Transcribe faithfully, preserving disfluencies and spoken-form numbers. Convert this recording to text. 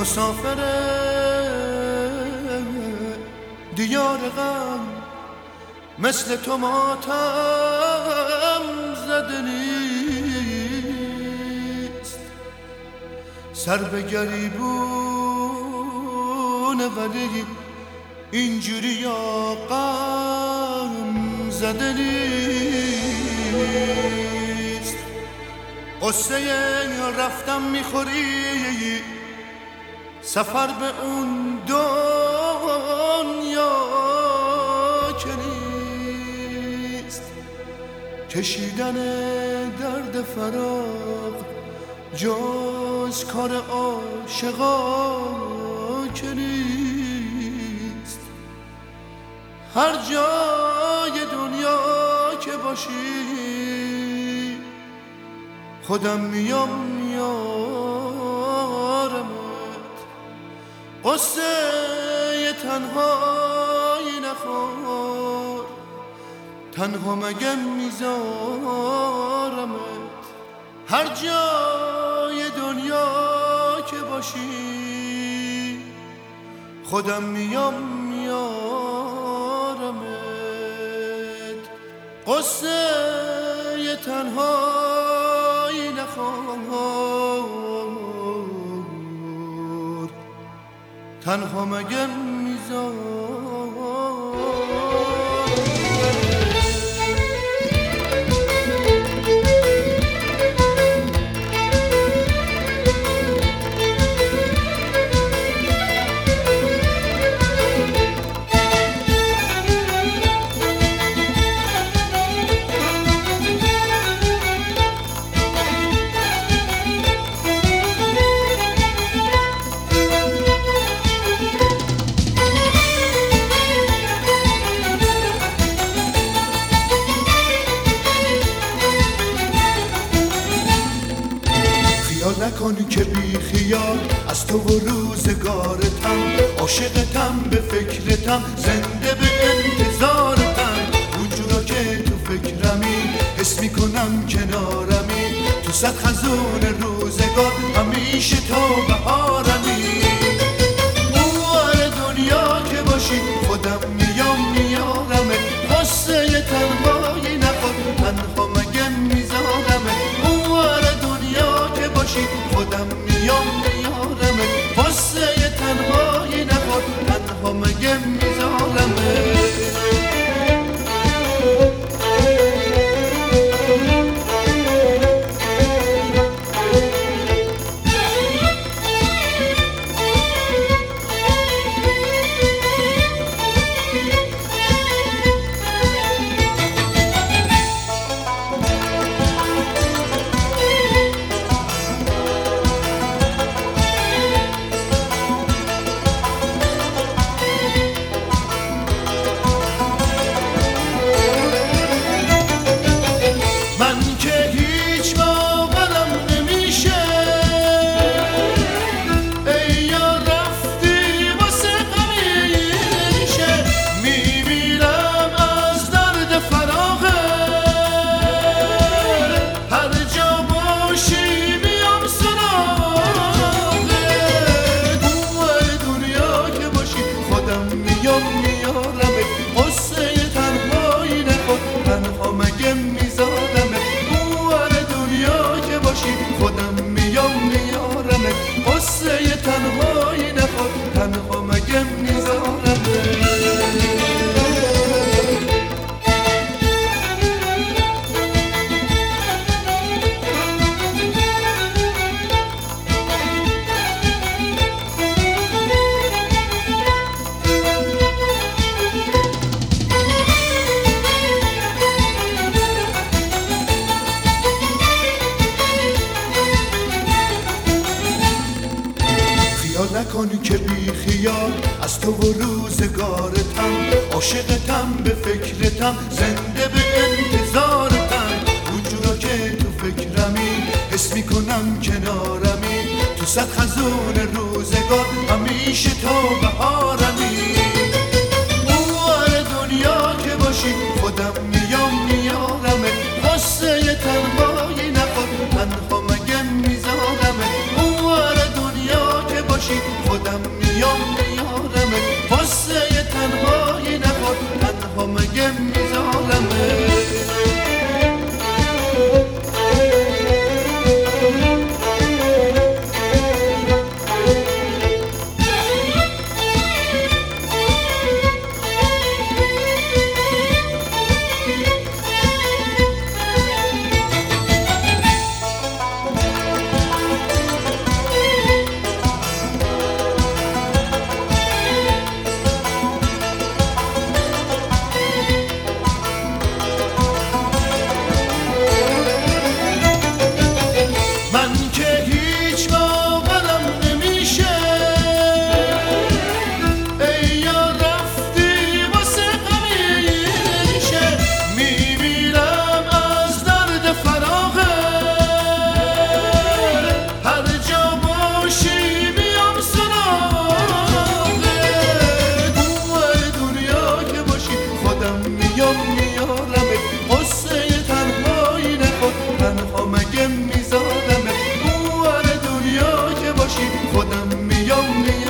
مسافر دیار غم، مثل تو ماتم زده نیست. سر به گریبونه ولی اینجوری یا غم زده نیست. قصه رفتم میخوری، سفر به اون دنیا که نیست. کشیدن درد فراق جز کار عاشقا که نیست. هر جای دنیا که باشی خودم میام میارمت. قصه تنهایی نخور، تنها مگه میذارمت. هر جای دنیا که باشی خودم میام میارمت. قصه تنهایی نخور، تنها مگه میذارمت. نکن که بی خیال از تو و روزگارتم، عاشقتم به فکرتم، زنده به انتظارتم. اونجورا که تو فکرمی حس میکنم کنارمی، تو صد خزون روزگار همیشه تو بهارمی. اوار دنیا که باشی خودم میام میارمه. قصه تنهایی نخور، تنها مگه میذارمه. اوار دنیا که باشی خودم میام میارمه. قصه تنهایی نخور، تنها مگه میذارمه. خودم میام میارمه. قصه تنهایی نخور، تنها مگه میذارمه. نکن که بی خیال از تو و روزگارتم، عاشقتم به فکرتم، زنده به انتظارتم. اونجورا که تو فکرمی حس میکنم کنارمی، تو صد خزون روزگار همیشه تو بهارمی. اوار دنیا که باشی خودم میام میارمه. قصه تنهایی نخور، تنها مگه میذارمه. اوار دنیا که باشی خودم میام میام